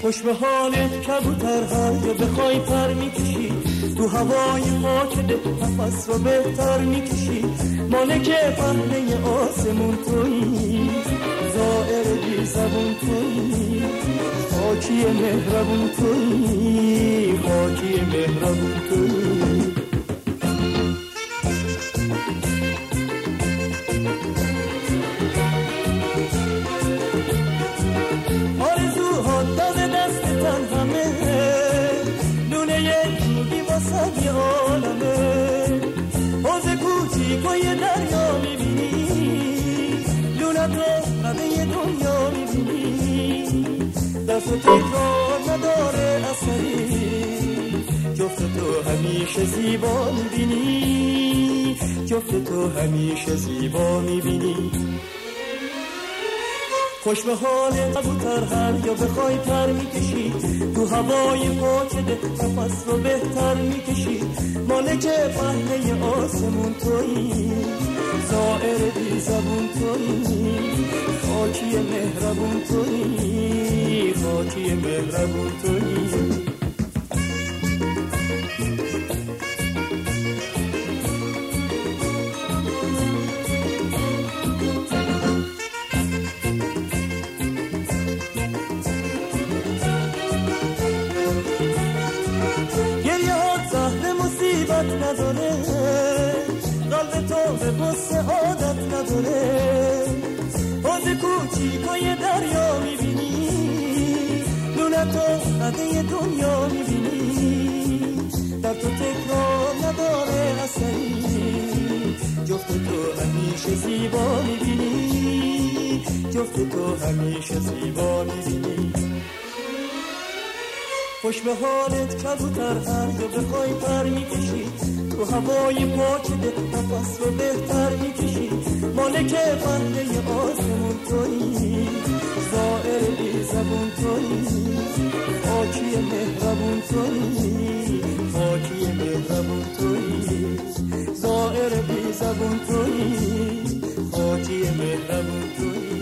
خوش به حالت کبوتر هر جا بخوای پر میکشی، تو هوای پاک نفس رو بهتر میکشی، مالک پهنه آسمون تویی، زائر بی زبون تویی، خاکی مهربون تویی، خاکی مهربون تویی. وسط عالمه حوض کوچیکای دریا میبینی، لونت رو قده دنیا میبینی، دست و تکرار نداره اثری، جفت تو همیشه زیبا میبینی، جفت تو همیشه زیبا میبینی. خوش به حالت کبوتر هر جا بخوای پر میکشی، تو هوای پاک نفس رو بهتر میکشی، مالک پهنه آسمون تویی، زائر بی زبون تویی، خاکی مهربون تویی، خاکی مهربون تویی. نداره قلب تو به بسه عادت نداره، حوض کوچیکای دریا میبینی، لونتو قده دنیا میبینی، در تو تکرار نداره اثری، جفت تو همیشه زیبا میبینی، جفت تو همیشه زیبا میبینی. خوش به حالت کبوتر هر جا بخوای پر میکشی، تو هوای پاک نفس رو بهتر میکشی، مالک پهنه آسمون تویی، زائر بی زبون تویی، خاکی مهربون تویی، خاکی مهربون تویی، زائر بی زبون تویی، خاکی مهربون تویی.